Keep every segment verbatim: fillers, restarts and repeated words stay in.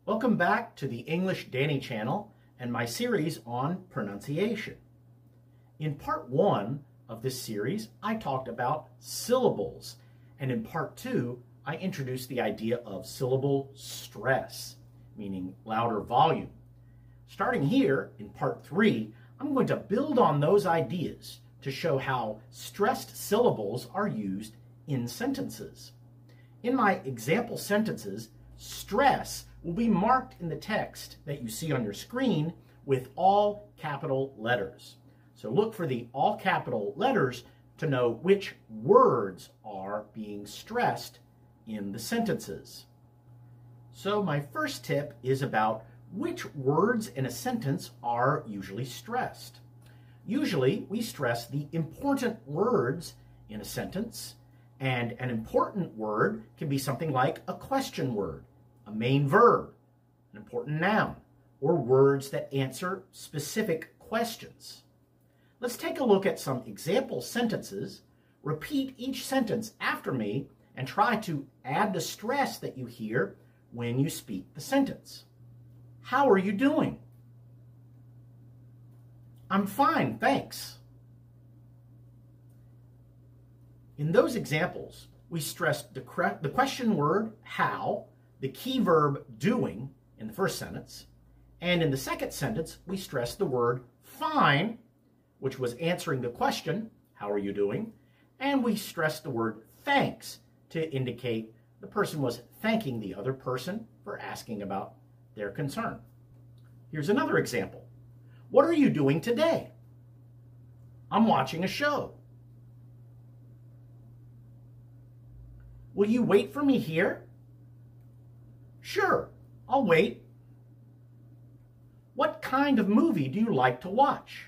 Welcome back to the English Danny channel and my series on pronunciation. In part one of this series, I talked about syllables, and in part two, I introduced the idea of syllable stress, meaning louder volume. Starting here in part three, I'm going to build on those ideas to show how stressed syllables are used in sentences. In my example sentences, stress will be marked in the text that you see on your screen with all capital letters. So look for the all capital letters to know which words are being stressed in the sentences. So my first tip is about which words in a sentence are usually stressed. Usually we stress the important words in a sentence, and an important word can be something like a question word, a main verb, an important noun, or words that answer specific questions. Let's take a look at some example sentences. Repeat each sentence after me and try to add the stress that you hear when you speak the sentence. How are you doing? I'm fine, thanks. In those examples, we stressed the, the question word, how, the key verb, doing, in the first sentence, and in the second sentence, we stressed the word fine, which was answering the question, how are you doing, and we stressed the word thanks to indicate the person was thanking the other person for asking about their concern. Here's another example. What are you doing today? I'm watching a show. Will you wait for me here? Sure, I'll wait. What kind of movie do you like to watch?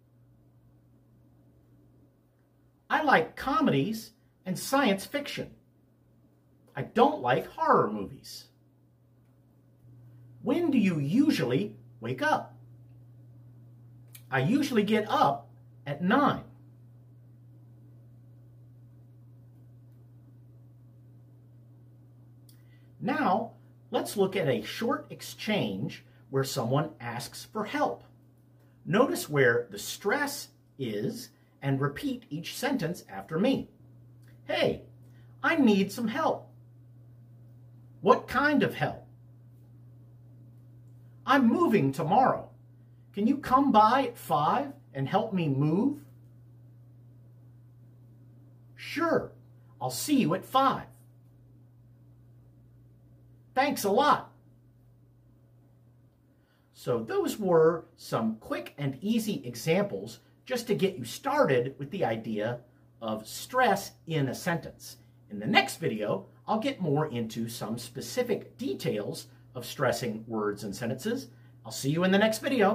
I like comedies and science fiction. I don't like horror movies. When do you usually wake up? I usually get up at nine. Now, let's look at a short exchange where someone asks for help. Notice where the stress is and repeat each sentence after me. Hey, I need some help. What kind of help? I'm moving tomorrow. Can you come by at five and help me move? Sure, I'll see you at five. Thanks a lot. So those were some quick and easy examples just to get you started with the idea of stress in a sentence. In the next video, I'll get more into some specific details of stressing words and sentences. I'll see you in the next video.